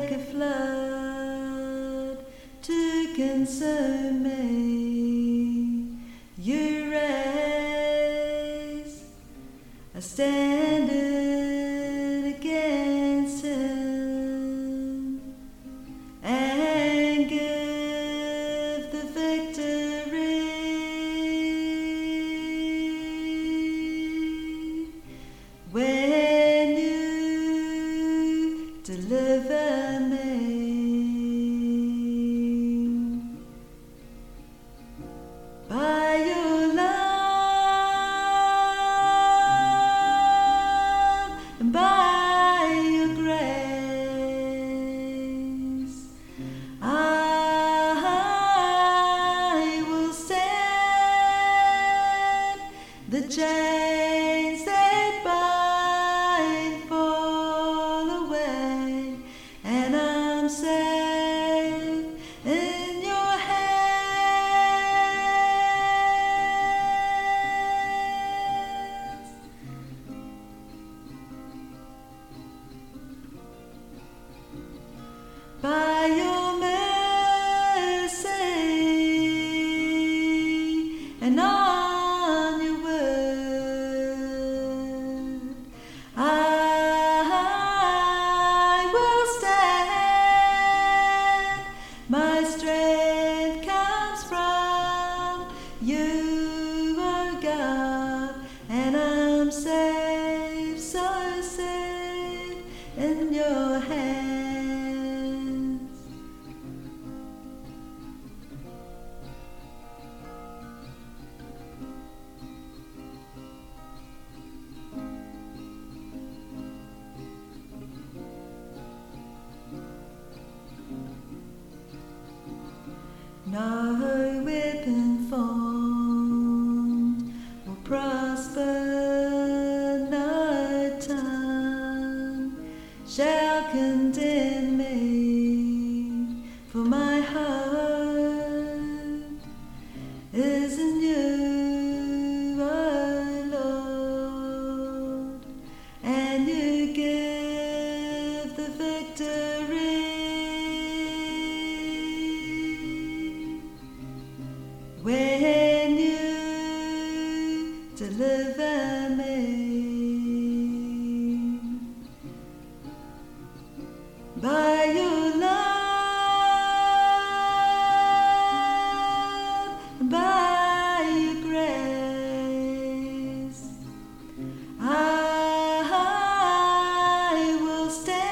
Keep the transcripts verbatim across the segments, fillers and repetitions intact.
like a flood to consume me. You raise a standard against him and give the victory. When you deliver me by your love and by your grace, I will stand. The chains that bind fall away, and I'm safe in your hands. By your mercy and on your word, I will stand. My strength comes from you, oh God, and I'm safe, so safe in your hands. No weapon formed will prosper, no tongue shall condemn me, for my hope is in you, O Lord, and you give the victory. When you deliver me by your love, by your grace, I will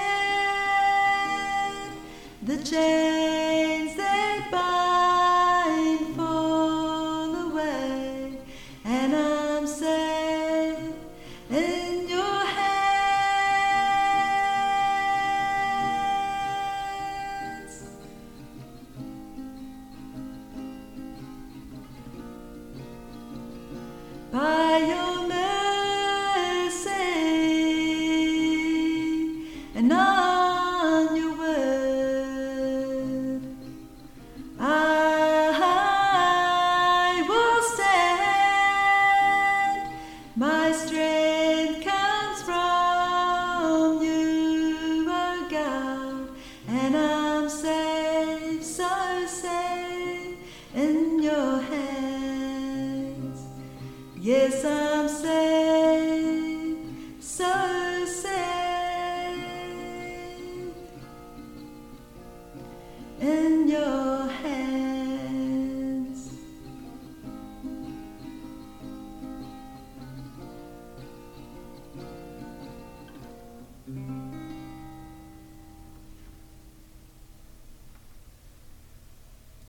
stand. The chains that bind fall away, and I'm safe in your hands. By your mercy and on your word, I will stand. My strength comes from you, oh God, and I'm safe, so safe in your hands. Yes, I'm safe, so safe in your